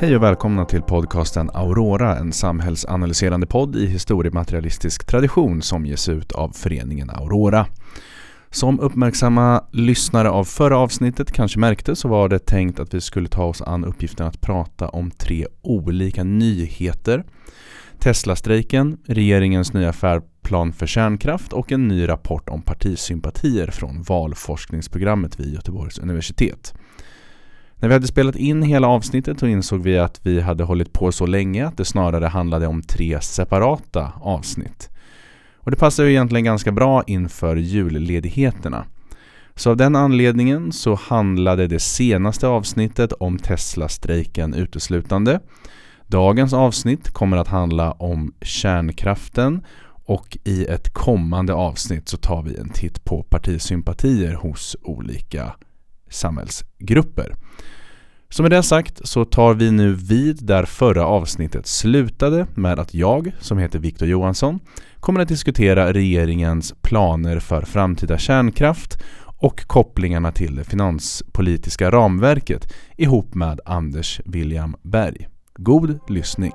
Hej och välkomna till podcasten Aurora, en samhällsanalyserande podd i historiematerialistisk tradition som ges ut av föreningen Aurora. Som uppmärksamma lyssnare av förra avsnittet kanske märkte så var det tänkt att vi skulle ta oss an uppgiften att prata om 3 olika nyheter. Tesla-strejken, regeringens nya färdplan för kärnkraft och en ny rapport om partisympatier från valforskningsprogrammet vid Göteborgs universitet. När vi hade spelat in hela avsnittet så insåg vi att vi hade hållit på så länge att det snarare handlade om 3 separata avsnitt. Och det passar ju egentligen ganska bra inför julledigheterna. Så av den anledningen så handlade det senaste avsnittet om Tesla-strejken uteslutande. Dagens avsnitt kommer att handla om kärnkraften och i ett kommande avsnitt så tar vi en titt på partisympatier hos olika samhällsgrupper. Så med det sagt så tar vi nu vid där förra avsnittet slutade med att jag, som heter Victor Johansson, kommer att diskutera regeringens planer för framtida kärnkraft och kopplingarna till det finanspolitiska ramverket ihop med Anders William Berg. God lyssning!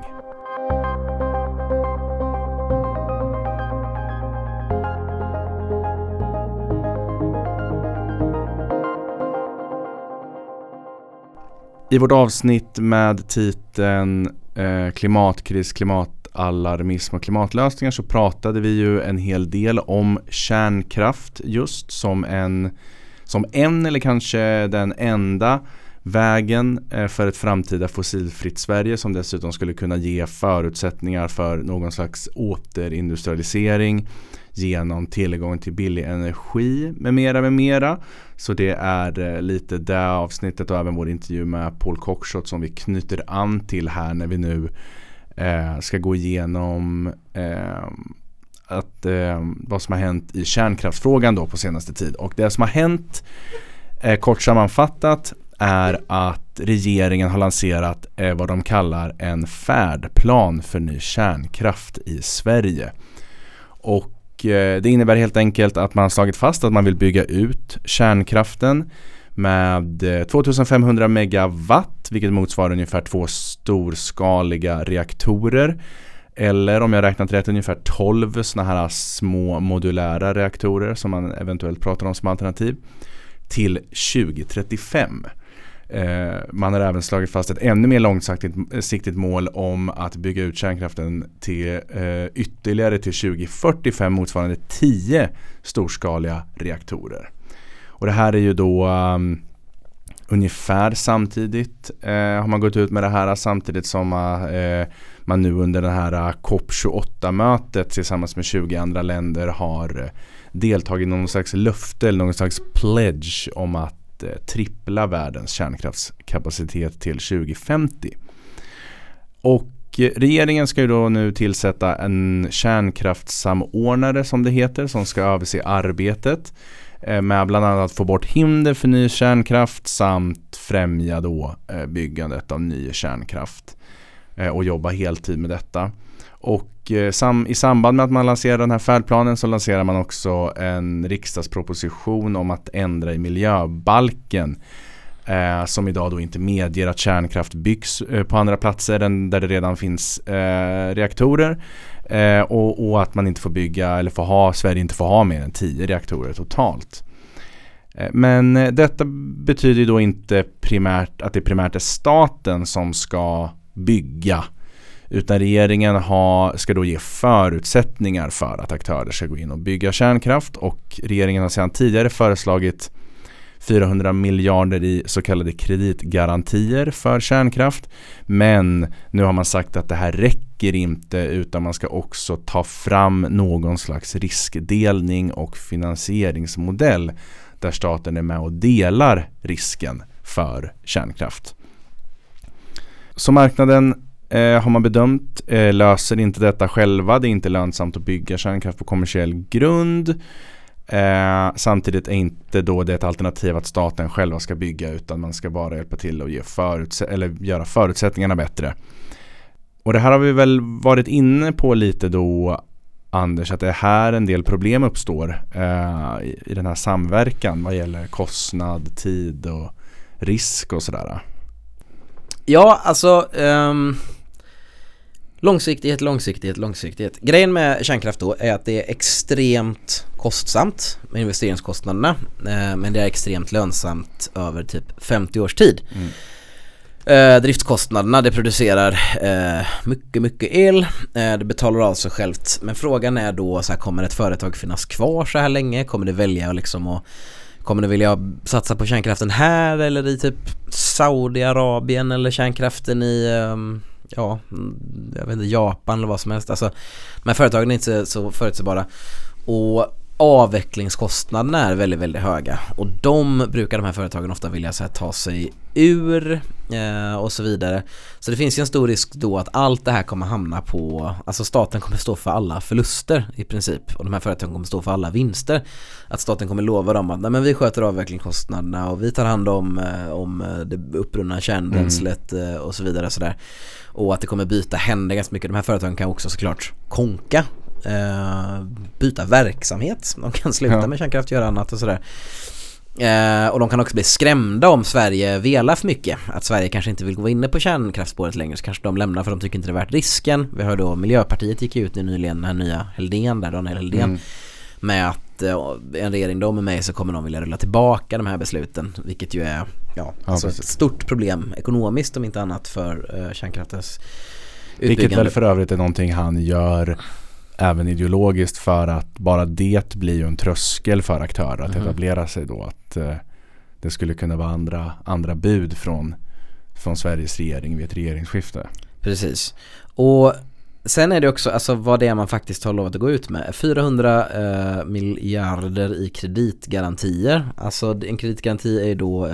I vårt avsnitt med titeln klimatkris, klimatalarmism och klimatlösningar så pratade vi ju en hel del om kärnkraft just som en eller kanske den enda vägen för ett framtida fossilfritt Sverige som dessutom skulle kunna ge förutsättningar för någon slags återindustrialisering genom tillgång till billig energi med mera. Så det är lite det avsnittet och även vår intervju med Paul Cockshott som vi knyter an till här när vi nu ska gå igenom vad som har hänt i kärnkraftsfrågan då på senaste tid. Och det som har hänt kort sammanfattat är att regeringen har lanserat vad de kallar en färdplan för ny kärnkraft i Sverige. Och det innebär helt enkelt att man har slagit fast att man vill bygga ut kärnkraften med 2500 megawatt, vilket motsvarar ungefär 2 storskaliga reaktorer. Eller om jag räknat rätt ungefär 12 såna här små modulära reaktorer som man eventuellt pratar om som alternativ till 2035. Man har även slagit fast ett ännu mer långsiktigt mål om att bygga ut kärnkraften till ytterligare till 2045 motsvarande 10 storskaliga reaktorer. Och det här är ju då ungefär samtidigt har man gått ut med det här samtidigt som man nu under det här COP28-mötet tillsammans med 20 andra länder har deltagit i någon slags löfte eller någon slags pledge om att trippla världens kärnkraftskapacitet till 2050. Och regeringen ska ju då nu tillsätta en kärnkraftssamordnare som det heter som ska överse arbetet med bland annat att få bort hinder för ny kärnkraft samt främja då byggandet av ny kärnkraft och jobba heltid med detta. Och i samband med att man lanserar den här färdplanen så lanserar man också en riksdagsproposition om att ändra i miljöbalken som idag då inte medger att kärnkraft byggs på andra platser än där det redan finns reaktorer och att man inte får bygga eller Sverige inte får ha mer än 10 reaktorer totalt. Men detta betyder ju då inte primärt att det primärt är staten som ska bygga, utan regeringen ska då ge förutsättningar för att aktörer ska gå in och bygga kärnkraft, och regeringen har sedan tidigare föreslagit 400 miljarder i så kallade kreditgarantier för kärnkraft, men nu har man sagt att det här räcker inte utan man ska också ta fram någon slags riskdelning och finansieringsmodell där staten är med och delar risken för kärnkraft. Så marknaden har man bedömt löser inte detta själva. Det är inte lönsamt att bygga kärnkraft på kommersiell grund. Samtidigt är inte då det ett alternativ att staten själva ska bygga, utan man ska bara hjälpa till och göra förutsättningarna bättre. Och det här har vi väl varit inne på lite då, Anders, att det är här en del problem uppstår i den här samverkan vad gäller kostnad, tid och risk och sådär. Ja, alltså långsiktighet. Grejen med kärnkraft då är att det är extremt kostsamt med investeringskostnaderna, men det är extremt lönsamt över typ 50 års tid. Driftskostnaderna, det producerar mycket el, det betalar av sig självt, men frågan är då så här, kommer ett företag finnas kvar så här länge? Kommer det välja liksom och kommer det vilja satsa på kärnkraften här eller i typ Saudiarabien eller kärnkraften i jag vet inte, Japan eller vad som helst. Alltså, men företagen är inte så förutsägbara och avvecklingskostnaderna är väldigt, väldigt höga och de brukar de här företagen ofta vilja så här, ta sig ur och så vidare. Så det finns ju en stor risk då att allt det här kommer hamna på, alltså staten kommer stå för alla förluster i princip och de här företagen kommer stå för alla vinster. Att staten kommer lova dem att nej, men vi sköter avvecklingskostnaderna och vi tar hand om det upprunna kärnbränslet och så vidare så där. Och att det kommer byta händer ganska mycket. De här företagen kan också såklart konka, byta verksamhet. De kan sluta med kärnkraft, göra annat och sådär. Och de kan också bli skrämda om Sverige velar för mycket. Att Sverige kanske inte vill gå in på kärnkraftspåret längre, så kanske de lämnar för de tycker inte det är värt risken. Vi har då Miljöpartiet gick ut nyligen, den här nya Helldén där, Daniel Helldén, med att en regering då med mig så kommer de vilja rulla tillbaka de här besluten, vilket ju är alltså ett stort problem ekonomiskt om inte annat för kärnkraftens utbyggande. Vilket väl för övrigt är någonting han gör även ideologiskt, för att bara det blir ju en tröskel för aktörer att etablera sig då, att det skulle kunna vara andra bud från Sveriges regering vid ett regeringsskifte. Precis. Och sen är det också alltså vad det är man faktiskt har lovat att gå ut med. 400 miljarder i kreditgarantier. Alltså en kreditgaranti är då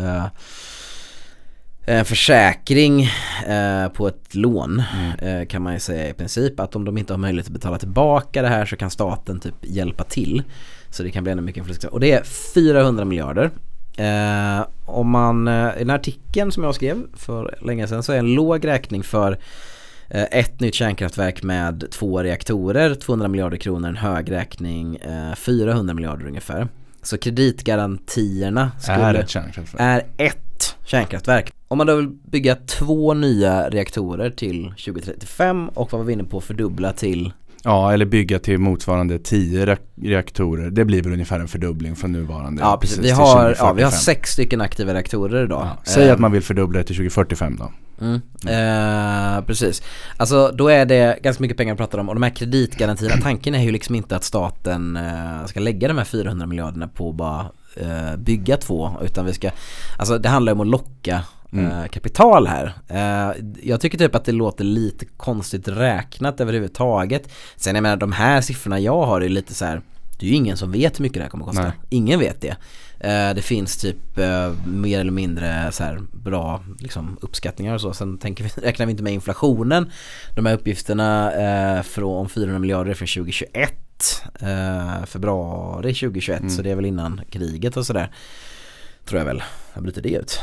en försäkring på ett lån kan man ju säga i princip, att om de inte har möjlighet att betala tillbaka det här så kan staten typ hjälpa till, så det kan bli ännu mycket inflytande. Och det är 400 miljarder. Om man i den här artikeln som jag skrev för länge sedan så är en låg räkning för ett nytt kärnkraftverk med 2 reaktorer 200 miljarder kronor, en hög räkning 400 miljarder ungefär. Så kreditgarantierna är ett kärnkraftverk. Om man då vill bygga 2 nya reaktorer till 2035 och vad var vi inne på, fördubbla till... Ja, eller bygga till motsvarande 10 reaktorer. Det blir väl ungefär en fördubbling från nuvarande. Ja, precis. Vi har 6 stycken aktiva reaktorer idag. Ja, säg att man vill fördubbla det till 2045 då. Precis. Alltså då är det ganska mycket pengar att prata om. Och de här kreditgarantierna, tanken är ju liksom inte att staten ska lägga de här 400 miljarderna på bara bygga 2, utan vi ska, alltså det handlar om att locka kapital här. Jag tycker typ att det låter lite konstigt räknat överhuvudtaget. Sen jag menar, de här siffrorna jag har är lite så här, det är ju ingen som vet hur mycket det här kommer att kosta. Nej. Ingen vet det. Det finns typ mer eller mindre så här bra liksom, uppskattningar och så. Sen räknar vi inte med inflationen. De här uppgifterna från 400 miljarder från 2021, februari 2021, så det är väl innan kriget och sådär. Tror jag väl. Vad bryter det ut?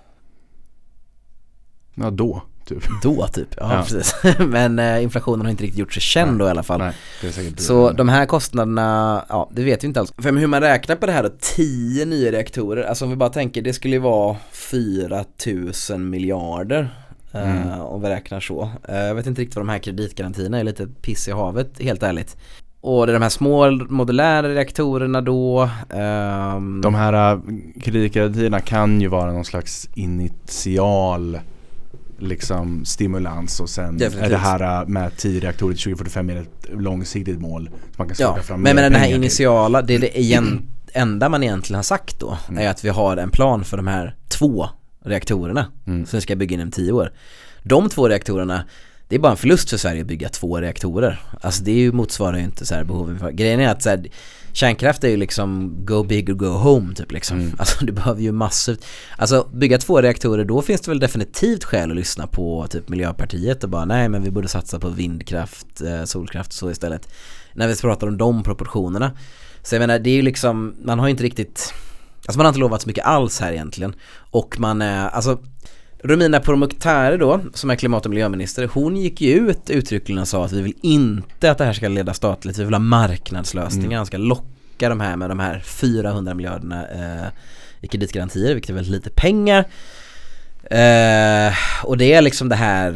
Ja, då typ. Ja. Precis. Men inflationen har inte riktigt gjort sig känd då i alla fall. Nej, det är säkert så de här kostnaderna, ja, det vet vi inte alls. För hur man räknar på det här då, 10 nya reaktorer, alltså om vi bara tänker, det skulle ju vara 4 000 miljarder om vi räknar så. Jag vet inte riktigt vad de här kreditgarantierna är, lite piss i havet, helt ärligt. Och det är de här små modulära reaktorerna då. De här kreditgarantierna kan ju vara någon slags initial liksom stimulans, och sen definitivt är det här med 10 reaktorer till 2045 är ett långsiktigt mål som man kan söka fram. Men den här initiala, det är det enda man egentligen har sagt då är att vi har en plan för de här 2 reaktorerna som vi ska bygga inom 10 år. De 2 reaktorerna, det är bara en förlust för Sverige att bygga 2 reaktorer. Alltså det är ju, motsvarar ju inte så här behoven för. Grejen är att så här, kärnkraft är ju liksom go big or go home typ liksom. Alltså du behöver ju massivt. Alltså bygga 2 reaktorer, då finns det väl definitivt skäl att lyssna på typ Miljöpartiet och bara nej, men vi borde satsa på vindkraft, solkraft så istället. När vi pratar om de proportionerna. Så jag menar, det är ju liksom, man har inte riktigt, alltså man har inte lovat så mycket alls här egentligen. Och man är, alltså Romina Pourmokhtari då, som är klimat- och miljöminister, hon gick ju ut uttryckligen och sa att vi vill inte att det här ska leda statligt, vi vill ha marknadslösningar, han ska locka de här med de här 400 miljarderna i kreditgarantier, vilket är väldigt lite pengar. Och det är liksom det här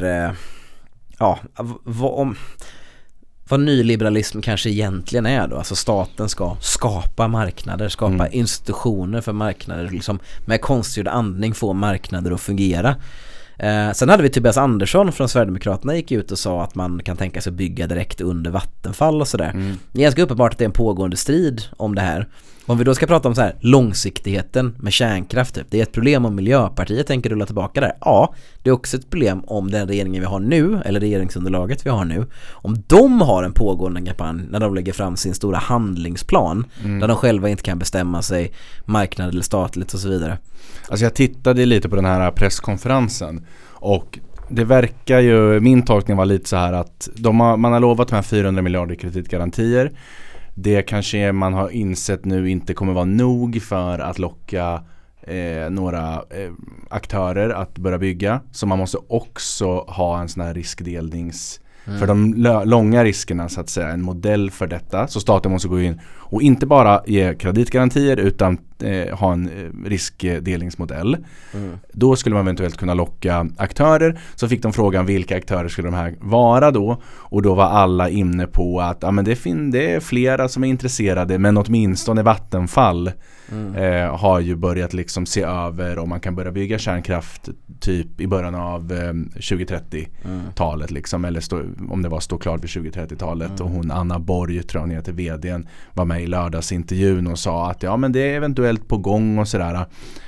vad nyliberalism kanske egentligen är då. Alltså staten ska skapa marknader, skapa institutioner för marknader, liksom med konstgjord andning få marknader att fungera. Sen hade vi Tobias Andersson från Sverigedemokraterna gick ut och sa att man kan tänka sig bygga direkt under Vattenfall och sådär. Det är ganska uppenbart att det är en pågående strid om det här. Om vi då ska prata om så här långsiktigheten med kärnkraft typ. Det är ett problem om Miljöpartiet tänker rulla tillbaka där. Ja, det är också ett problem om den regeringen vi har nu, eller regeringsunderlaget vi har nu, om de har en pågående kampanj när de lägger fram sin stora handlingsplan där de själva inte kan bestämma sig marknad eller statligt och så vidare. Alltså jag tittade lite på den här presskonferensen och det verkar ju, min tolkning var lite så här att man har lovat de här 400 miljarder kreditgarantier. Det kanske man har insett nu inte kommer vara nog för att locka några aktörer att börja bygga. Så man måste också ha en sån här riskdelnings för de långa riskerna så att säga, en modell för detta. Så staten måste gå in och inte bara ge kreditgarantier utan ha en riskdelningsmodell. Då skulle man eventuellt kunna locka aktörer. Så fick de frågan vilka aktörer skulle de här vara då, och då var alla inne på att ja, men det är flera som är intresserade, men åtminstone Vattenfall har ju börjat liksom se över om man kan börja bygga kärnkraft typ i början av 2030-talet liksom, eller om det var stå klart vid 2030-talet. Och hon Anna Borg, tror jag heter, vdn, var med i lördagsintervjun och sa att ja, men det är eventuellt på gång och sådär,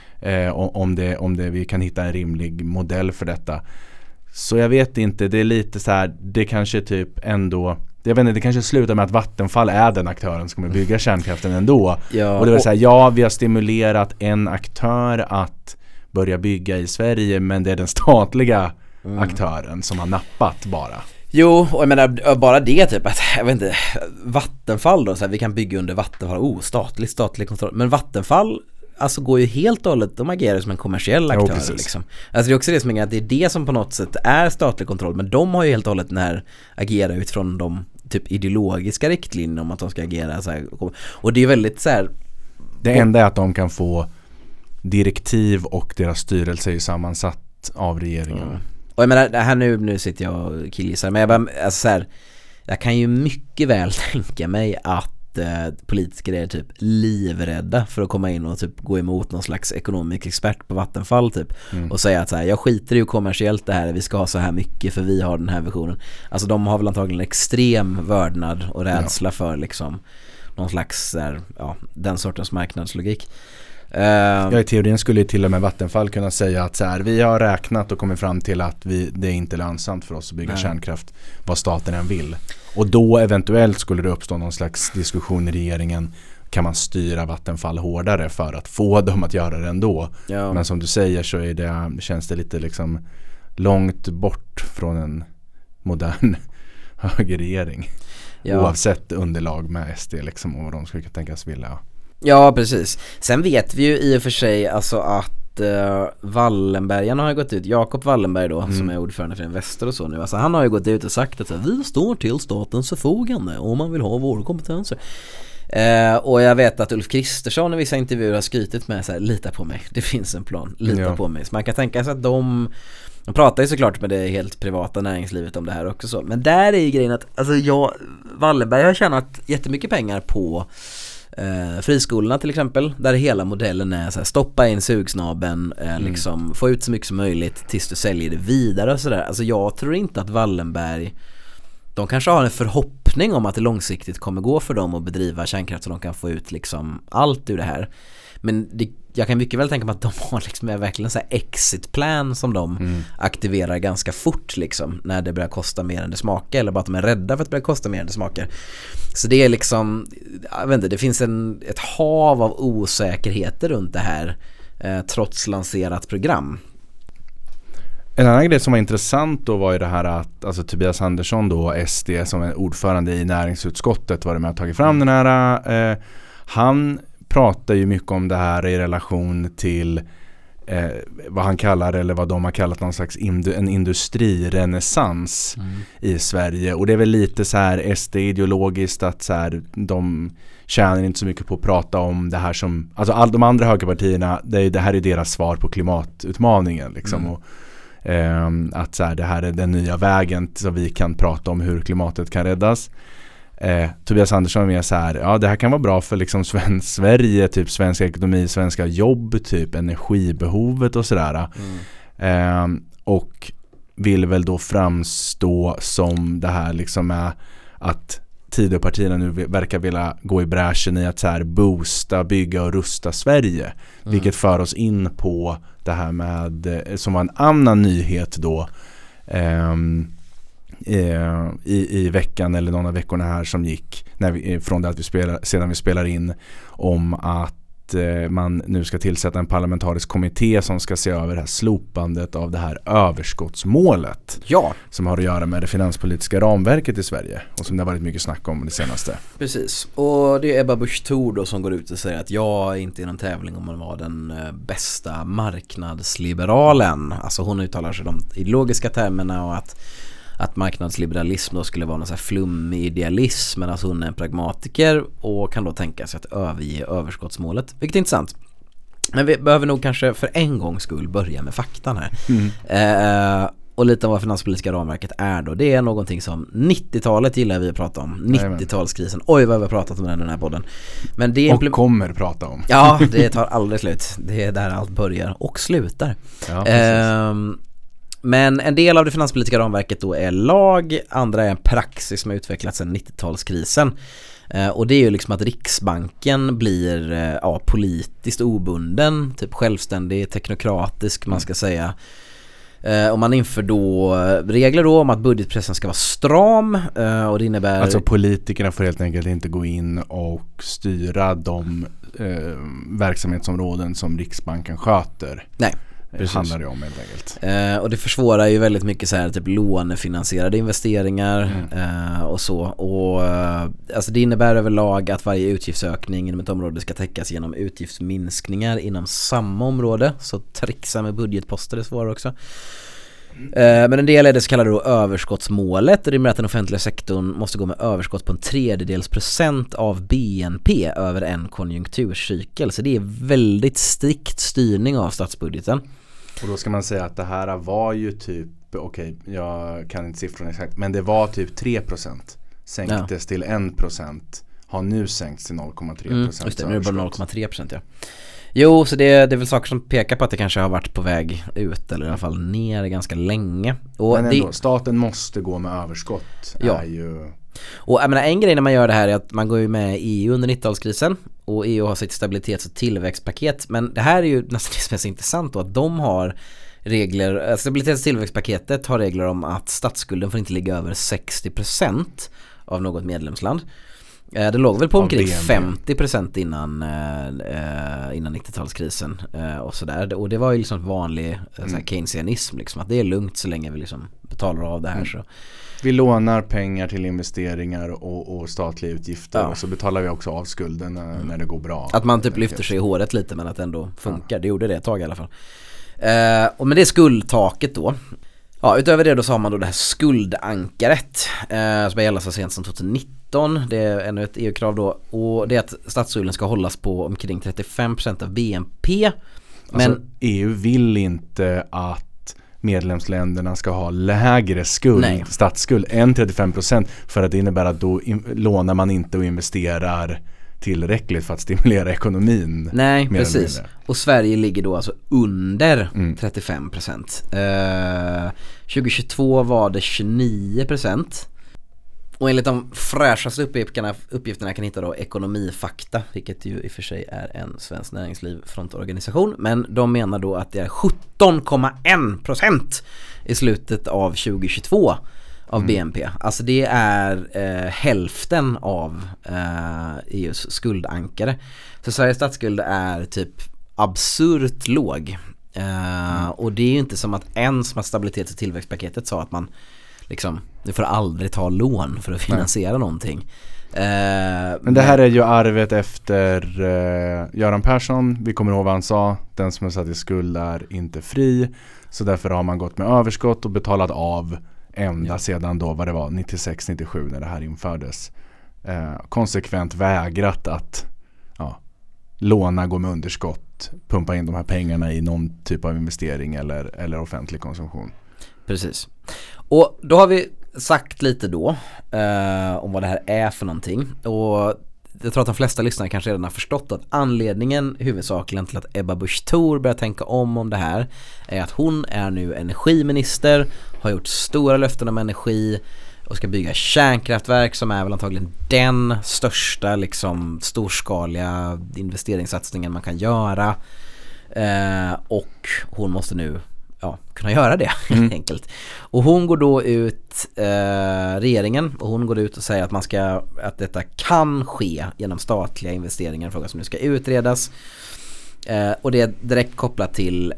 om det vi kan hitta en rimlig modell för detta. Så jag vet inte, det är lite så här, det kanske typ ändå, jag vet inte, det kanske slutar med att Vattenfall är den aktören som kommer bygga kärnkraften ändå. Ja, och det vill säga, ja, vi har stimulerat en aktör att börja bygga i Sverige, men det är den statliga aktören som har nappat bara. Jo, och jag menar bara det typ att, jag vet inte, Vattenfall då, så här, vi kan bygga under Vattenfall, statlig kontroll, men Vattenfall alltså går ju helt och hållet, de agerar som en kommersiell aktör liksom. Alltså det är också det som är att det är det som på något sätt är statlig kontroll, men de har ju helt och hållet den här agera utifrån de typ ideologiska riktlinjerna om att de ska agera så här. Och det är väldigt så här, det enda är att de kan få direktiv och deras styrelse är sammansatt av regeringen. Och jag menar, det här nu sitter jag och killgissar, men jag bara, alltså så här, jag kan ju mycket väl tänka mig att politiker är typ livrädda för att komma in och typ gå emot någon slags ekonomisk expert på Vattenfall typ och säga att så här, jag skiter i hur kommersiellt det här är, vi ska ha så här mycket för vi har den här visionen. Alltså de har väl antagligen extrem vördnad och rädsla för liksom någon slags där, ja, den sortens marknadslogik. Ja, i teorin skulle till och med Vattenfall kunna säga att så här, vi har räknat och kommit fram till att det är inte lönsamt för oss att bygga kärnkraft vad staten än vill. Och då eventuellt skulle det uppstå någon slags diskussion i regeringen. Kan man styra Vattenfall hårdare för att få dem att göra det ändå? Ja. Men som du säger så är känns det lite liksom långt bort från en modern högerregering. Ja. Oavsett underlag med SD liksom, och vad de skulle tänkas vilja. Ja, precis. Sen vet vi ju i och för sig alltså att Wallenbergarna har gått ut, Jakob Wallenberg då, som är ordförande för Investor och så nu, alltså han har ju gått ut och sagt att vi står till statens förfogande om man vill ha våra kompetenser. Och jag vet att Ulf Kristersson i vissa intervjuer har skrytit med så här, lita på mig, det finns en plan, lita på mig. Så man kan tänka sig att de pratar ju såklart med det helt privata näringslivet om det här också så. Men där är ju grejen att alltså Wallenberg har tjänat jättemycket pengar på friskolorna till exempel, där hela modellen är så här, stoppa in sugsnaben, liksom, få ut så mycket som möjligt tills du säljer det vidare och sådär. Alltså jag tror inte att Wallenberg, de kanske har en förhoppning om att det långsiktigt kommer gå för dem att bedriva kärnkraft så de kan få ut liksom allt ur det här. Men jag kan mycket väl tänka mig att de har liksom verkligen så här exit plan som de aktiverar ganska fort liksom, när det börjar kosta mer än det smakar, eller bara att de är rädda för att det börjar kosta mer än det smakar. Så det är liksom, jag vet inte, det finns ett hav av osäkerheter runt det här trots lanserat program. En annan grej som var intressant då var ju det här att alltså Tobias Andersson då, SD, som är ordförande i näringsutskottet, var det med att ta fram den här han pratar ju mycket om det här i relation till vad han kallar, eller vad de har kallat någon slags en industrirenässans i Sverige. Och det är väl lite så här SD-ideologiskt att så här, de tjänar inte så mycket på att prata om det här som, alltså alla de andra högerpartierna, det här är deras svar på klimatutmaningen liksom. Och att så här, det här är den nya vägen så vi kan prata om hur klimatet kan räddas. Tobias Andersson är mer så här, ja det här kan vara bra för liksom Sverige, typ svensk ekonomi, svenska jobb, typ energibehovet och sådär. Och vill väl då framstå som det här liksom är att Tidöpartierna nu verkar vilja gå i bräschen i att så här boosta, bygga och rusta Sverige. Vilket för oss in på det här med, som var en annan nyhet då i veckan eller någon av veckorna här som gick från det att sedan vi spelar in, om att man nu ska tillsätta en parlamentarisk kommitté som ska se över det här slopandet av det här överskottsmålet. Ja. Som har att göra med det finanspolitiska ramverket i Sverige och som det har varit mycket snack om det senaste. Precis. Och det är Ebba Busch Thor då som går ut och säger att jag är inte i någon tävling om att vara den bästa marknadsliberalen. Alltså hon uttalar sig de ideologiska termerna och att marknadsliberalism då skulle vara någon så här flummig idealism, men alltså hon är en pragmatiker och kan då tänka sig att överge överskottsmålet, vilket är intressant. Men vi behöver nog kanske för en gångs skull börja med faktan här. Och lite av vad finanspolitiska ramverket är då. Det är någonting som 90-talet gillar vi att prata om. 90-talskrisen. Oj vad vi har pratat om den här podden. Men det och kommer prata om. Ja, det tar aldrig slut. Det är där allt börjar och slutar. Ja, men en del av det finanspolitiska ramverket då är lag, andra är en praxis som har utvecklats sedan 90-talskrisen. Och det är ju liksom att Riksbanken blir politiskt obunden, typ självständig, teknokratisk man ska säga. Och man inför då regler då om att budgetpressen ska vara stram och det innebär... Alltså politikerna får helt enkelt inte gå in och styra de verksamhetsområden som Riksbanken sköter. Nej. Det handlar det om helt enkelt. Och det försvårar ju väldigt mycket så här typ lånefinansierade investeringar och så. Och alltså det innebär överlag att varje utgiftsökning inom ett område ska täckas genom utgiftsminskningar inom samma område. Så trixa med budgetposter är svårare också. Men en del är det så kallade då överskottsmålet. Det innebär att den offentliga sektorn måste gå med överskott på 1/3% av BNP över en konjunkturcykel. Så det är väldigt strikt styrning av statsbudgeten. Och då ska man säga att det här var ju typ, jag kan inte siffrorna exakt, men det var typ 3%. Sänktes till 1%. Har nu sänkts till 0,3%. Just det, nu är det bara 0,3%, ja. Jo, så det är väl saker som pekar på att det kanske har varit på väg ut eller i alla fall ner ganska länge. Och men ändå, staten måste gå med överskott. Ja. Är ju... Och jag menar, en grej när man gör det här är att man går ju med i EU under 90-talskrisen och EU har sitt stabilitets- och tillväxtpaket. Men det här är ju nästan det som är så intressant då, att de har regler, stabilitets- och tillväxtpaketet har regler om att statsskulden får inte ligga över 60% av något medlemsland. Det låg väl på omkring 50% innan 90-talskrisen och sådär. Och det var ju liksom vanlig keynesianism liksom, att det är lugnt så länge vi liksom betalar av det här. Så. Vi lånar pengar till investeringar och statliga utgifter och så betalar vi också av skulden när det går bra. Att man typ lyfter sig i håret lite men att det ändå funkar. Det gjorde det ett tag i alla fall. Och med det skuldtaket då. Ja, utöver det då så har man då det här skuldankaret som gäller så sent som 2019. Det är ännu ett EU-krav då. Och det är att statsskulden ska hållas på omkring 35% av BNP. Men alltså, EU vill inte att medlemsländerna ska ha lägre statsskuld än 35%, för att det innebär att då lånar man inte och investerar tillräckligt för att stimulera ekonomin. Nej, precis. Och Sverige ligger då alltså under 35%. 2022 var det 29%. Och enligt de fräschaste uppgifterna kan hitta då Ekonomifakta, vilket ju i och för sig är en svensk näringslivfrontorganisation. Men de menar då att det är 17,1% i slutet av 2022 av BNP. Alltså det är hälften av EUs skuldankare. Så Sveriges statsskuld är typ absurt låg. Och det är ju inte som att ens med stabilitets- och tillväxtpaketet sa att man liksom, du får aldrig ta lån för att finansiera någonting. Men det här är ju arvet efter Göran Persson. Vi kommer ihåg vad han sa. Den som är satt i skuld är inte fri. Så därför har man gått med överskott och betalat av ända sedan då, vad det var, 96-97 när det här infördes. Konsekvent vägrat att låna, gå med underskott, pumpa in de här pengarna i någon typ av investering eller offentlig konsumtion. Precis. Och då har vi sagt lite då om vad det här är för någonting. Och jag tror att de flesta lyssnare kanske redan har förstått att anledningen huvudsakligen till att Ebba Busch Thor börjar tänka om det här är att hon är nu energiminister, har gjort stora löften om energi och ska bygga kärnkraftverk som är väl antagligen den största liksom storskaliga investeringssatsningen man kan göra. Och hon måste nu kunna göra det helt enkelt. Och hon går då ut, regeringen, och hon går ut och säger att detta kan ske genom statliga investeringar, en fråga som nu ska utredas. Och det är direkt kopplat till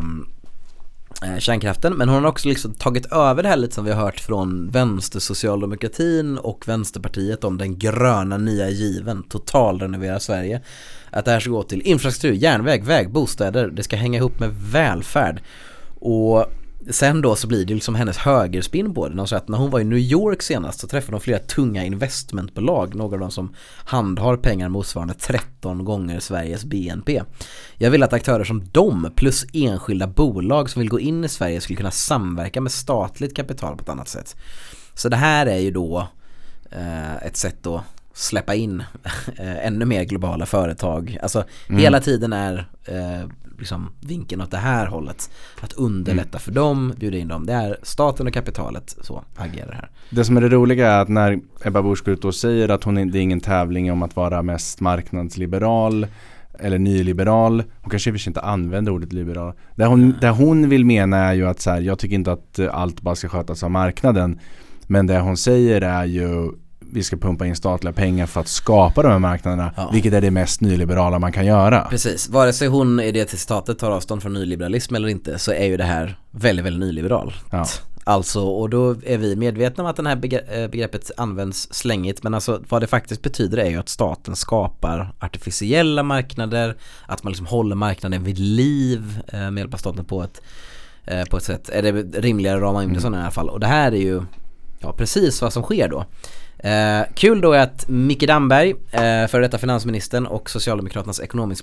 kärnkraften, men hon har också liksom tagit över det här lite som vi har hört från vänstersocialdemokratin och Vänsterpartiet om den gröna nya given, totalrenovera Sverige. Att det här ska gå till infrastruktur, järnväg, väg, bostäder, det ska hänga ihop med välfärd. Och sen då så blir det liksom hennes högerspinn på det. Att när hon var i New York senast så träffade hon flera tunga investmentbolag, några av dem som handhar pengar motsvarande 13 gånger Sveriges BNP. Jag vill att aktörer som de plus enskilda bolag som vill gå in i Sverige skulle kunna samverka med statligt kapital på ett annat sätt. Så det här är ju då ett sätt att släppa in ännu mer globala företag. Alltså hela tiden är liksom vinkeln åt det här hållet, att underlätta för dem, bjuda in dem. Det är staten och kapitalet så agerar här. Det som är det roliga är att när Ebba Busch går ut och säger att det är ingen tävling om att vara mest marknadsliberal eller nyliberal, hon kanske inte använder ordet liberal. Det hon vill mena är ju att så här, jag tycker inte att allt bara ska skötas av marknaden, men det hon säger är ju vi ska pumpa in statliga pengar för att skapa de här marknaderna, vilket är det mest nyliberala man kan göra. Precis, vare sig hon i det till citatet tar avstånd från nyliberalism eller inte, så är ju det här väldigt, väldigt nyliberalt. Ja. Alltså, och då är vi medvetna om att den här begreppet används slängigt, men alltså vad det faktiskt betyder är ju att staten skapar artificiella marknader, att man liksom håller marknaden vid liv med hjälp av staten på ett sätt. Är det rimligare att rama in det sådana i alla fall. Och det här är ju precis vad som sker då. Kul då är att Micke Damberg, för detta finansministern och Socialdemokraternas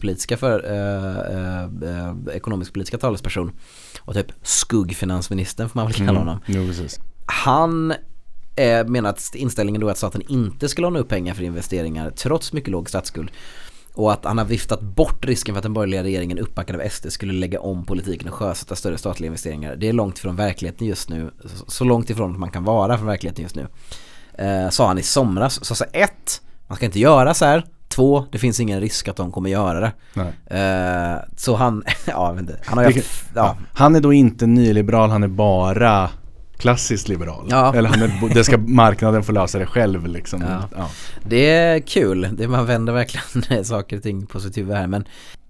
ekonomisk-politiska talesperson och typ skuggfinansministern får man väl kalla honom. Han menar att inställningen då är att staten inte ska låna upp pengar för investeringar trots mycket låg statsskuld, och att han har viftat bort risken för att den borgerliga regeringen uppbackad av SD skulle lägga om politiken och sjösätta större statliga investeringar. Det är långt ifrån verkligheten just nu, så långt ifrån man kan vara från verkligheten just nu. Sa han i somras. Så 1, man ska inte göra så här. 2, det finns ingen risk att de kommer göra det. Så han han är då inte nyliberal, han är bara klassiskt liberal. Eller det ska marknaden få lösa det själv liksom. Det är kul. Man vänder verkligen saker och ting på sitt huvud här, men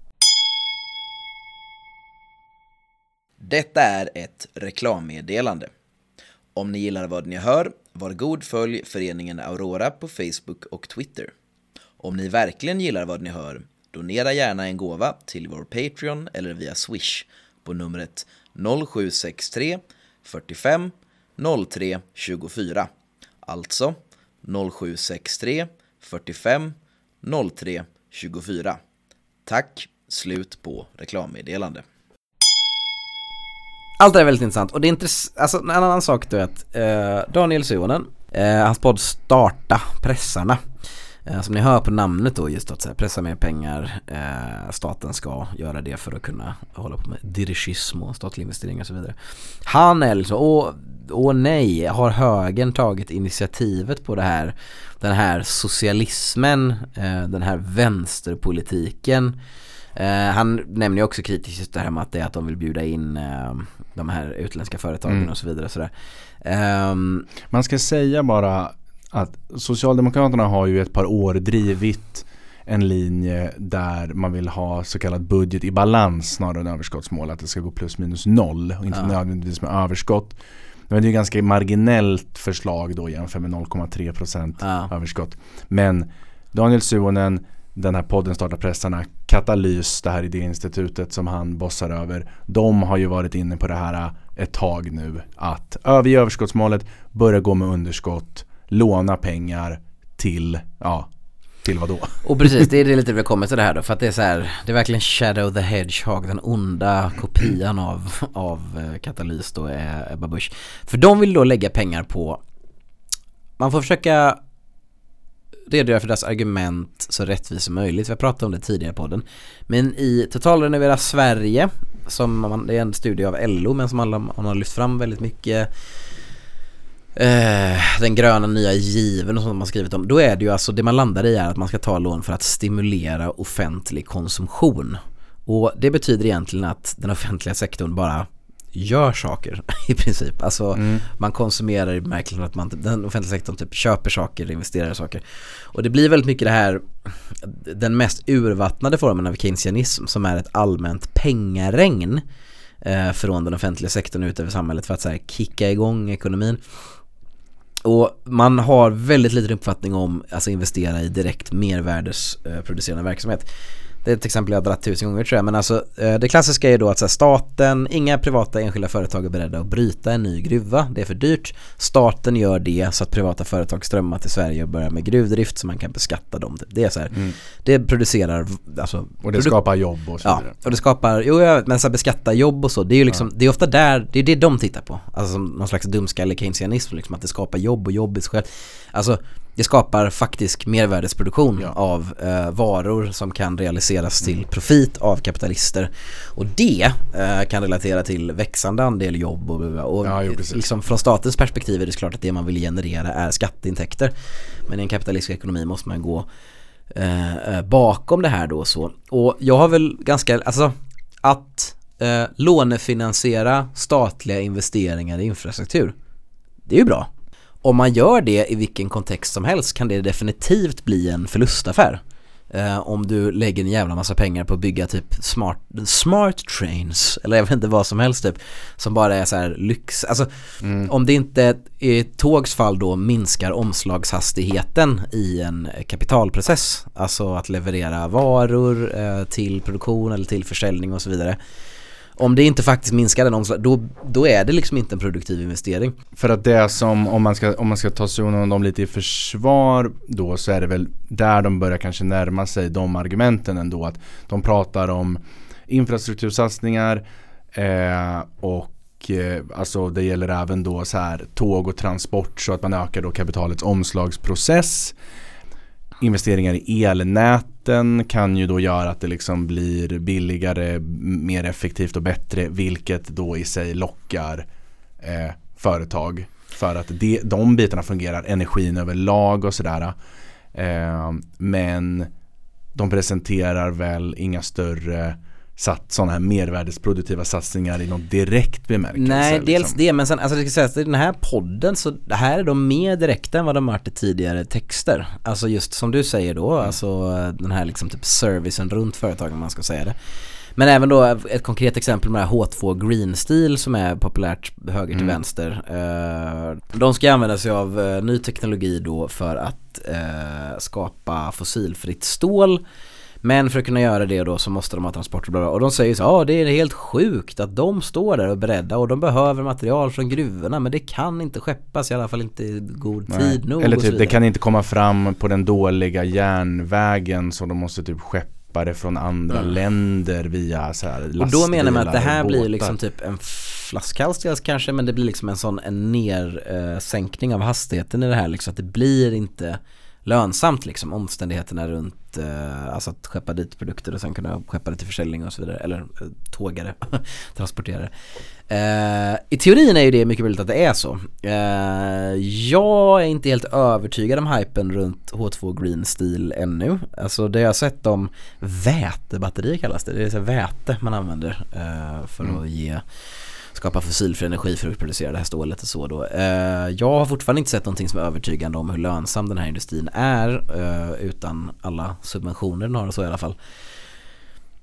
detta är ett reklammeddelande. Om ni gillar vad ni hör, var god följ föreningen Aurora på Facebook och Twitter. Om ni verkligen gillar vad ni hör, donera gärna en gåva till vår Patreon eller via Swish på numret 0763 45 03 24. Alltså 0763 45 03 24. Tack, slut på reklammeddelande. Allt det är väldigt intressant, och det är alltså en annan sak då är att Daniel Suhonen, hans podd Starta pressarna, som ni hör på namnet då, just att så här, pressa mer pengar, staten ska göra det för att kunna hålla på med dirigism och statliga investeringar och så vidare. Han är liksom, nej, har högern tagit initiativet på det här, den här socialismen, den här vänsterpolitiken. Han nämner ju också kritiskt just det här med att det är att de vill bjuda in de här utländska företagen och så vidare. Sådär. Man ska säga bara att Socialdemokraterna har ju ett par år drivit en linje där man vill ha så kallad budget i balans snarare än överskottsmål, att det ska gå plus minus noll och inte nödvändigtvis med överskott. Men det är ju ganska marginellt förslag då jämfört med 0,3% överskott. Men Daniel Suhonen, den här podden Starta pressarna, Katalys, det här idéinstitutet som han bossar över, de har ju varit inne på det här ett tag nu, att överge överskottsmålet, börja gå med underskott, låna pengar till vad då? Och precis, det är lite vi kommer till det här då, för att det är så här, det är verkligen Shadow the Hedgehog, den onda kopian av Katalys då, är Ebba Busch. För de vill då lägga pengar på, man får försöka redogöra för deras argument så rättvist som möjligt. Vi har pratat om det tidigare på podden. Men i Totalrenovera Sverige, det är en studie av LO, men som man har lyft fram väldigt mycket, den gröna nya given och sånt man skrivit om, då är det ju alltså, det man landar i är att man ska ta lån för att stimulera offentlig konsumtion. Och det betyder egentligen att den offentliga sektorn bara gör saker i princip. Alltså man konsumerar i bemärkelsen att den offentliga sektorn typ köper saker, investerar i saker. Och det blir väldigt mycket det här, den mest urvattnade formen av keynesianism, som är ett allmänt pengaregn från den offentliga sektorn ut över samhället för att så här kicka igång ekonomin. Och man har väldigt liten uppfattning om alltså investera i direkt mervärdesproducerande verksamhet. Det är ett exempel jag har dratt 1000 gånger tror jag. Men alltså, det klassiska är då att så här, staten, inga privata enskilda företag är beredda att bryta en ny gruva. Det är för dyrt. Staten gör det så att privata företag strömmar till Sverige och börjar med gruvdrift så man kan beskatta dem. Det är så här, det producerar alltså, och det skapar jobb och så vidare. Och det skapar, men så här, beskatta jobb och så, det är ju liksom, det är ofta där, det är det de tittar på. Alltså som någon slags dumskalle keynesianism, liksom, att det skapar jobb och jobb i sig själv. Alltså det skapar faktisk mervärdesproduktion av varor som kan realiseras till profit av kapitalister. Och det kan relatera till växande andel jobb. Och liksom från statens perspektiv är det klart att det man vill generera är skatteintäkter. Men i en kapitalistisk ekonomi måste man gå bakom det här då. Så. Och jag har väl ganska, alltså att lånefinansiera statliga investeringar i infrastruktur, det är ju bra. Om man gör det i vilken kontext som helst kan det definitivt bli en förlustaffär. Om du lägger en jävla massa pengar på att bygga typ smart trains eller jag vet inte vad som helst typ, som bara är så här lyx. Alltså om det inte i tågs fall då minskar omslagshastigheten i en kapitalprocess, alltså att leverera varor till produktion eller till försäljning och så vidare. Om det inte faktiskt minskar den omslag, då är det liksom inte en produktiv investering. För att det som, om man ska ta sig dem lite i försvar då, så är det väl där de börjar kanske närma sig de argumenten ändå, att de pratar om infrastruktursatsningar och alltså det gäller även då så här tåg och transport, så att man ökar då kapitalets omslagsprocess. Investeringar i elnäten kan ju då göra att det liksom blir billigare, mer effektivt och bättre, vilket då i sig lockar företag för att de bitarna fungerar, energin överlag och sådär. Men de presenterar väl inga större sådana här mervärdesproduktiva satsningar i någon direkt bemärkelse. Nej, dels det, men sen, alltså det ska sägas att i den här podden så det här är de mer direkta än vad de varit i tidigare texter. Alltså just som du säger då, alltså den här liksom typ servicen runt företagen, man ska säga det. Men även då ett konkret exempel med H2 Green Steel som är populärt höger till vänster. De ska använda sig av ny teknologi då för att skapa fossilfritt stål. Men för att kunna göra det då så måste de ha transport och bla bla. Och de säger så det är helt sjukt att de står där och är beredda och de behöver material från gruvorna, men det kan inte skeppas, i alla fall inte i god tid nog. Eller typ det kan inte komma fram på den dåliga järnvägen, så de måste typ skeppa det från andra länder via så här lastbilar. Och då menar man att det här båtar. Blir liksom typ en flaskhals kanske, men det blir liksom en nersänkning av hastigheten i det här, liksom att det blir inte lönsamt liksom, omständigheterna runt alltså att skeppa dit produkter och sen kunna skeppa det till försäljning och så vidare, eller tågare, transporterare. I teorin är ju det mycket möjligt att det är så. Jag är inte helt övertygad om hypen runt H2 Green Steel ännu. Alltså det jag har sett om vätebatteri kallas det. Det är så väte man använder för att skapa fossilfri energi för att producera det här stålet och så då. Jag har fortfarande inte sett någonting som är övertygande om hur lönsam den här industrin är utan alla subventioner den har och så i alla fall.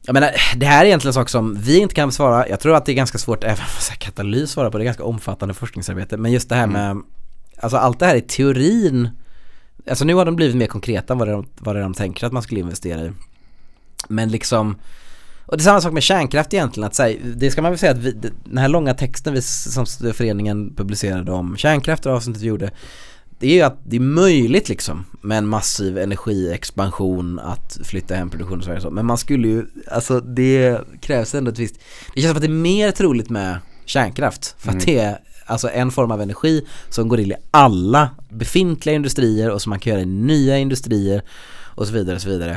Jag menar, det här är egentligen en sak som vi inte kan svara. Jag tror att det är ganska svårt även för Katalys svara på. Det är ganska omfattande forskningsarbete. Men just det här med, alltså allt det här i teorin, alltså nu har de blivit mer konkreta vad de tänker att man skulle investera i. Men liksom, och det är samma sak med kärnkraft egentligen, att säga, det ska man väl säga att den här långa texten som föreningen publicerade om kärnkraft och avsnittet gjorde, det är ju att det är möjligt liksom med en massiv energiexpansion att flytta hem produktion och så. Men man skulle ju, alltså det krävs ändå ett visst, det känns som att det är mer troligt med kärnkraft för att det är alltså en form av energi som går in i alla befintliga industrier och som man kan göra i nya industrier och så vidare och så vidare.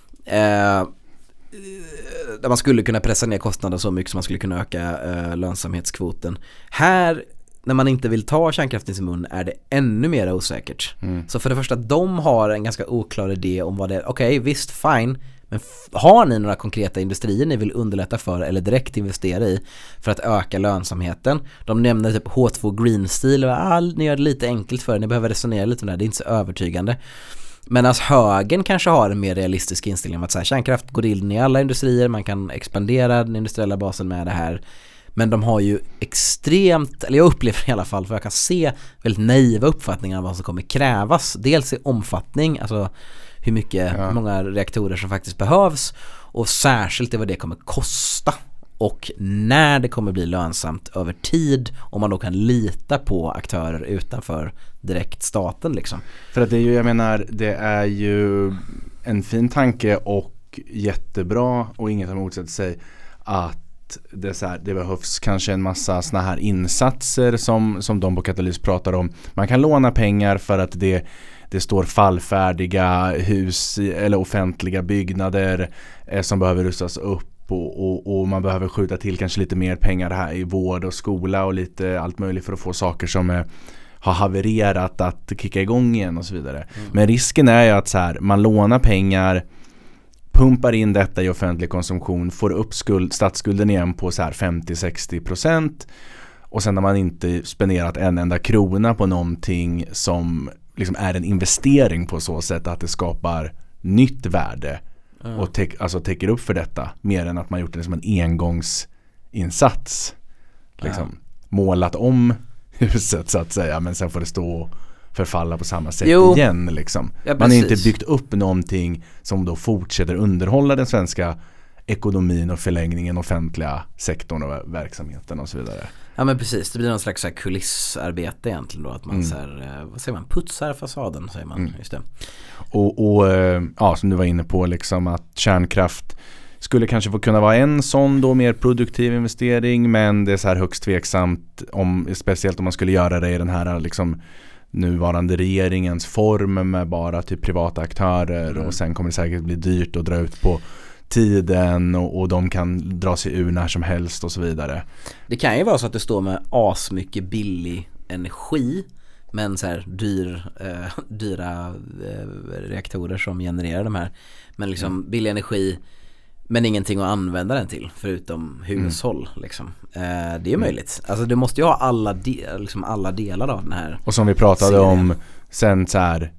Där man skulle kunna pressa ner kostnader så mycket som man skulle kunna öka lönsamhetskvoten. Här, när man inte vill ta kärnkraften i sin mun, är det ännu mer osäkert. Så för det första, de har en ganska oklar idé om vad det är. Okej, visst, fine. Men har ni några konkreta industrier ni vill underlätta för eller direkt investera i för att öka lönsamheten? De nämner typ H2 Green Steel. Ni gör det lite enkelt för er. Ni behöver resonera lite om det här. Det är inte så övertygande. Men alltså högern kanske har en mer realistisk inställning om att så här, kärnkraft går in i alla industrier. Man kan expandera den industriella basen med det här. Men de har ju extremt, eller jag upplever i alla fall, för jag kan se väldigt naiva uppfattningar av vad som kommer krävas. Dels i omfattning, alltså hur mycket, många reaktorer som faktiskt behövs, och särskilt vad det kommer kosta och när det kommer bli lönsamt över tid, om man då kan lita på aktörer utanför direkt staten liksom. För att det är ju, jag menar, det är ju en fin tanke och jättebra och inget som motsätter sig att det, så här, det behövs kanske en massa såna här insatser som de på Katalys pratar om. Man kan låna pengar för att det står fallfärdiga hus eller offentliga byggnader som behöver rustas upp och man behöver skjuta till kanske lite mer pengar här i vård och skola och lite allt möjligt för att få saker som har havererat att kicka igång igen och så vidare. Men risken är ju att så här, man lånar pengar, pumpar in detta i offentlig konsumtion, får upp statsskulden igen på så här 50-60%, och sen har man inte spenderat en enda krona på någonting som liksom är en investering på så sätt att det skapar nytt värde och täcker upp för detta, mer än att man gjort det som en engångsinsats liksom, målat om huset så att säga, men sen får det stå förfalla på samma sätt igen liksom. Man har inte byggt upp någonting som då fortsätter underhålla den svenska ekonomin och förlängningen offentliga sektorn och verksamheten och så vidare. Ja men precis, det blir någon slags så här kulissarbete egentligen då, att man så här, vad säger man, putsar fasaden säger man, just det. Och ja, som du var inne på liksom, att kärnkraft skulle kanske få kunna vara en sån då mer produktiv investering, men det är så här högst tveksamt speciellt om man skulle göra det i den här liksom nuvarande regeringens form med bara typ privata aktörer och sen kommer det säkert bli dyrt att dra ut på tiden och de kan dra sig ur när som helst och så vidare. Det kan ju vara så att det står med asmycket billig energi men så här dyra reaktorer som genererar de här, men liksom billig energi men ingenting att använda den till förutom hushåll liksom. Det är möjligt. Alltså du måste ju ha alla delar av den här. Och som vi pratade om sen så här,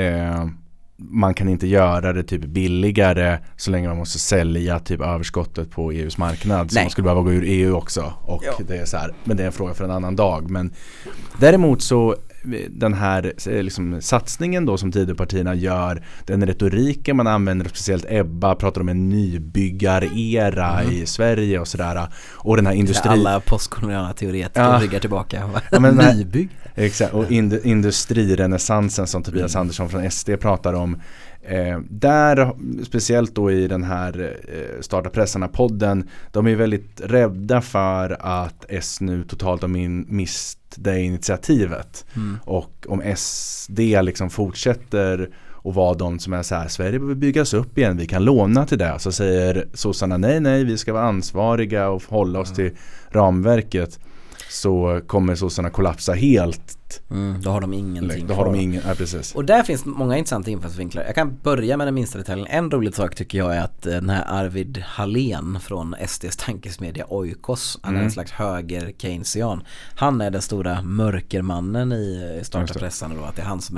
man kan inte göra det typ billigare så länge man måste sälja typ överskottet på EUs marknad. Så man skulle behöva gå ur EU också. Och det är så här, men det är en fråga för en annan dag. Men däremot så den här liksom, satsningen då som Tidöpartierna gör, den retoriken man använder, speciellt Ebba pratar om en nybyggarera i Sverige och sådär, och den här alla postkoloniala teoretiker ryggar tillbaka. Nybygg. Exakt, och industrirenässansen som Tobias Andersson från SD pratar om, där speciellt då i den här Starta pressarna-podden, de är väldigt rädda för att S nu totalt har mist det initiativet. Och om SD liksom fortsätter och vara de som är så här, Sverige behöver byggas upp igen, vi kan låna till det, så säger sossarna nej, vi ska vara ansvariga och hålla oss till ramverket, så kommer sossarna kollapsa helt. Då har de ingenting. Precis. Och där finns många intressanta infallsvinklar. Jag kan börja med den minsta detaljen. En rolig sak tycker jag är att den här Arvid Hallén från SDs tankesmedja Oikos, han är en slags höger keynesian. Han är den stora mörkermannen i Starta pressarna då, att det är han som är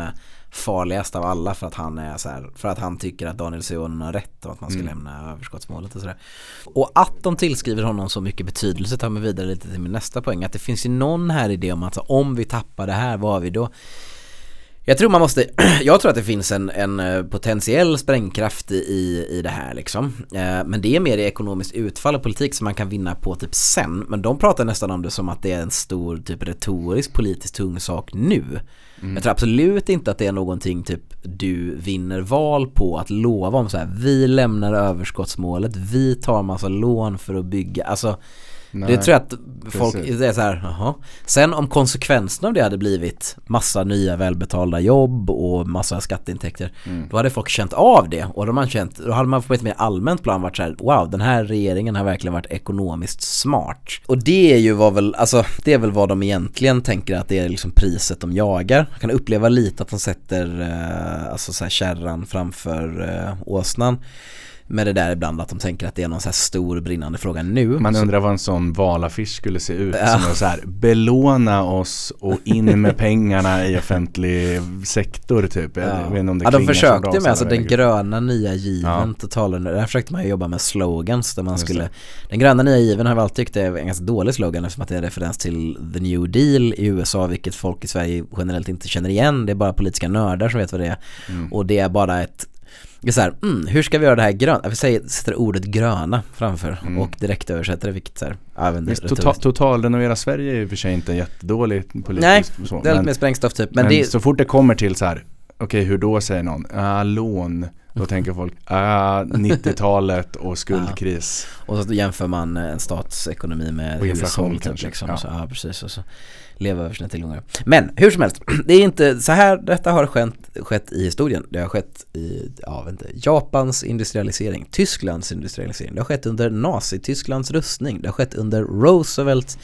farligast av alla för att han är så här, för att han tycker att Daniel Suhonen har rätt och att man ska lämna överskottsmålet och sådär. Och att de tillskriver honom så mycket betydelse tar mig vidare lite till min nästa poäng, att det finns ju någon här idé om att om vi tappar det här, vad har vi då? Jag tror att det finns en potentiell sprängkraft i det här liksom. Men det är mer i ekonomiskt utfall och politik som man kan vinna på typ sen. Men de pratar nästan om det som att det är en stor typ retorisk politisk tung sak nu. Jag tror absolut inte att det är någonting typ du vinner val på att lova om så här: vi lämnar överskottsmålet, vi tar massa lån för att bygga. Alltså det tror jag att folk är så här, jaha. Sen om konsekvenserna av det hade blivit massa nya välbetalda jobb och massa skatteintäkter, då hade folk känt av det. Och då hade man på ett mer allmänt plan varit så här: wow, den här regeringen har verkligen varit ekonomiskt smart. Och det är ju det är väl vad de egentligen tänker att det är liksom priset de jagar. Jag kan uppleva lite att de sätter alltså så här kärran framför åsnan. Med det där ibland att de tänker att det är någon så här stor brinnande fråga nu. Man undrar vad en sån valaffisch skulle se ut. Som är så här: belåna oss och in med pengarna i offentlig sektor typ. De försökte med alltså den gröna nya given totalen. Där försökte man jobba med slogans där man skulle. Den gröna nya given har jag alltid tyckt är en ganska dålig slogan eftersom att det är referens till The New Deal i USA, vilket folk i Sverige generellt inte känner igen. Det är bara politiska nördar som vet vad det är. Och det är bara det är så här, hur ska vi göra det här grönt? Jag sätter ordet gröna framför och direkt översätter det, vilket så här, totalrenovera Sverige är ju för sig inte jättedåligt politiskt. Nej, det är lite mer sprängstoff typ. Men så fort det kommer till så här, okej, hur då säger någon? Lån. Då tänker folk 90-talet och skuldkris. Och så jämför man en statsekonomi med inflation kanske. Liksom. Så, precis. Och så leva över sina tillgångar. Men hur som helst, det är inte så här detta har skett i historien. Det har skett i Japans industrialisering, Tysklands industrialisering. Det har skett under Nazi-Tysklands rustning. Det har skett under Roosevelt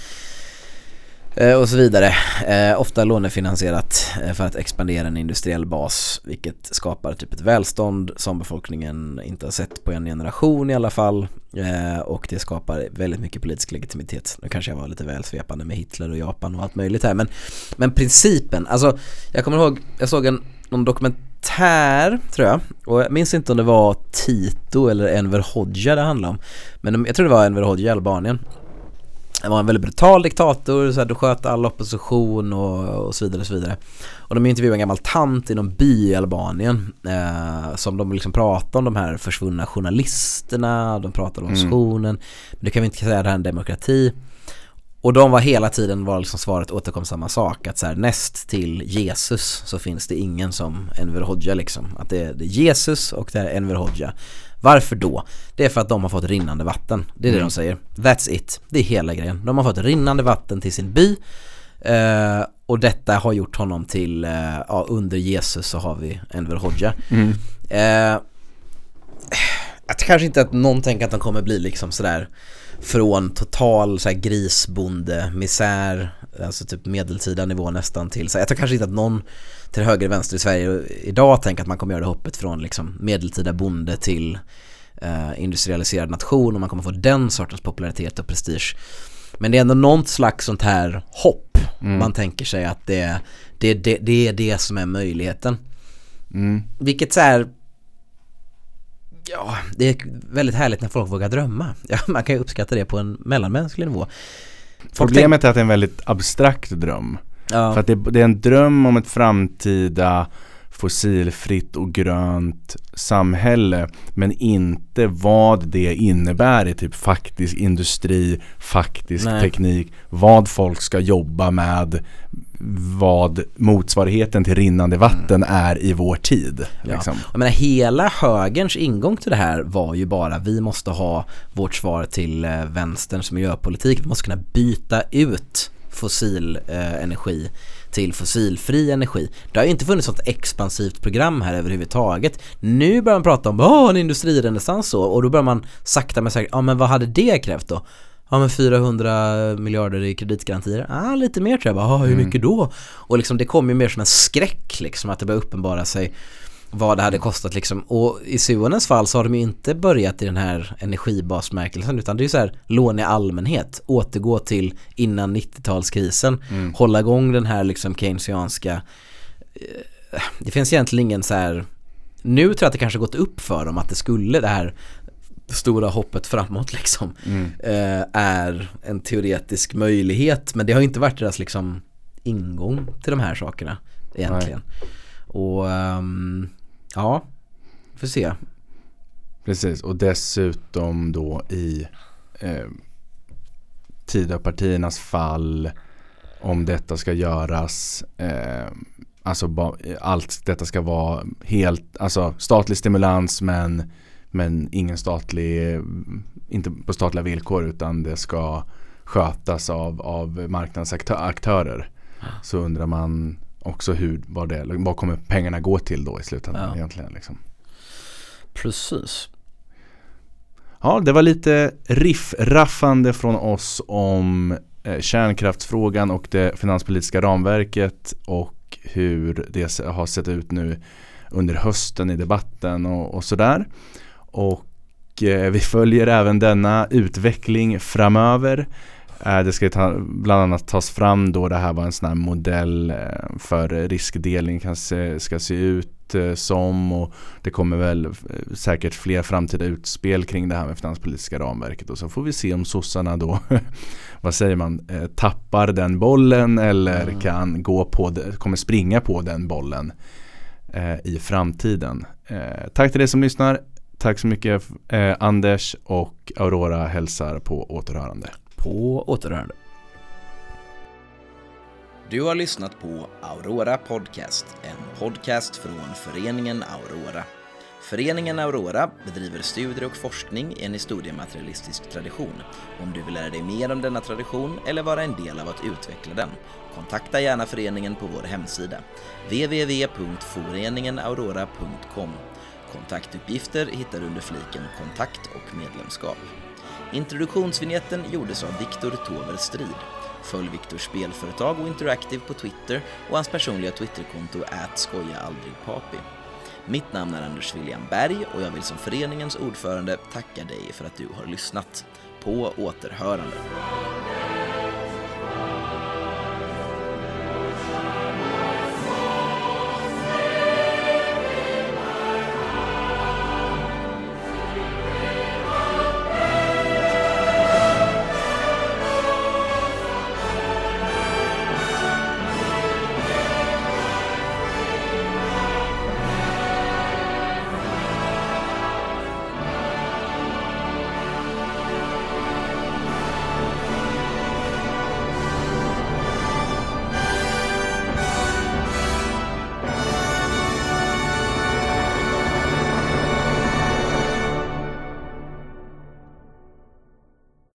och så vidare. Ofta lånefinansierat för att expandera en industriell bas, vilket skapar typ ett välstånd som befolkningen inte har sett på en generation i alla fall. Och det skapar väldigt mycket politisk legitimitet. Nu kanske jag var lite väl svepande med Hitler och Japan och allt möjligt här, men principen, alltså jag kommer ihåg, jag såg någon dokumentär tror jag, och jag minns inte om det var Tito eller Enver Hoxha det handlade om, men jag tror det var Enver Hoxha i Albanien. Det var en väldigt brutal diktator, så här, du sköt all opposition och så vidare och så vidare. Och de intervjuade en gammal tant i någon by i Albanien som de liksom pratade om de här försvunna journalisterna, de pratade om oppositionen. Men det kan vi inte säga, det här är en demokrati. Och de var hela tiden liksom svaret återkom samma sak, att så här, näst till Jesus så finns det ingen som Enver Hoxha liksom. Att det är Jesus och det är Enver Hoxha. Varför då? Det är för att de har fått rinnande vatten. Det är det de säger. That's it. Det är hela grejen. De har fått rinnande vatten till sin by. Och detta har gjort honom till under Jesus så har vi Enver Hoxha. Jag tror kanske inte att någon tänker att de kommer bli liksom sådär från total så här grisbonde misär, alltså typ medeltida nivå nästan till så här, jag tror kanske inte att någon till höger och vänster i Sverige idag tänker att man kommer göra det hoppet från liksom medeltida bonde till industrialiserad nation och man kommer få den sortens popularitet och prestige. Men det är ändå något slags sånt här hopp. Man tänker sig att det är det som är möjligheten. Vilket så här, ja, det är väldigt härligt när folk vågar drömma. Ja, man kan ju uppskatta det på en mellanmänsklig nivå. Problemet är att det är en väldigt abstrakt dröm. Ja. För att det är en dröm om ett framtida fossilfritt och grönt samhälle, men inte vad det innebär i typ faktisk industri, faktisk teknik, vad folk ska jobba med, vad motsvarigheten till rinnande vatten är i vår tid. Liksom. Jag menar, hela högerns ingång till det här var ju bara, vi måste ha vårt svar till vänsterns miljöpolitik, vi måste kunna byta ut fossil energi till fossilfri energi. Det har ju inte funnits något expansivt program här överhuvudtaget. Nu börjar man prata om en industrirenässans och då börjar man sakta men säkert, men vad hade det krävt då? Ja, men 400 miljarder i kreditgarantier. Lite mer tror jag. Hur mycket då? Och liksom det kom ju mer som en skräck liksom, att det började uppenbara sig vad det hade kostat liksom. Och i Suhonens fall så har de ju inte börjat i den här energibasmärkelsen, utan det är ju så här, lån i allmänhet, återgå till innan 90-talskrisen, hålla igång den här liksom keynesianska det finns egentligen ingen så här. Nu tror jag att det kanske gått upp för dem att det skulle det här stora hoppet framåt liksom är en teoretisk möjlighet, men det har inte varit deras liksom ingång till de här sakerna egentligen. Nej. Och ja, får se. Precis, och dessutom då i Tidöpartiernas fall, om detta ska göras alltså allt detta ska vara helt, alltså statlig stimulans men ingen statlig, inte på statliga villkor, utan det ska skötas av marknadsaktörer. Så undrar man också vad kommer pengarna gå till då i slutändan egentligen liksom. Precis. Ja, det var lite raffande från oss om kärnkraftsfrågan och det finanspolitiska ramverket och hur det har sett ut nu under hösten i debatten och sådär. Och vi följer även denna utveckling framöver. Det ska bland annat tas fram då det här var en sån här modell för riskdelning ska se ut som, och det kommer väl säkert fler framtida utspel kring det här med finanspolitiska ramverket, och så får vi se om sossarna då vad säger man, tappar den bollen eller kommer springa på den bollen i framtiden. Tack till dig som lyssnar. Tack så mycket Anders, och Aurora hälsar på återhörande. På återhörande. Du har lyssnat på Aurora Podcast, en podcast från föreningen Aurora. Föreningen Aurora bedriver studier och forskning i en historiematerialistisk tradition. Om du vill lära dig mer om denna tradition eller vara en del av att utveckla den, kontakta gärna föreningen på vår hemsida www.foreningenaurora.com. Kontaktuppgifter hittar du under fliken kontakt och medlemskap. Introduktionsvinjetten gjordes av Viktor Tover Strid. Följ Viktors spelföretag och Interactive på Twitter och hans personliga Twitterkonto @skojaaldrigpapi. Mitt namn är Anders William Berg och jag vill som föreningens ordförande tacka dig för att du har lyssnat. På återhörande.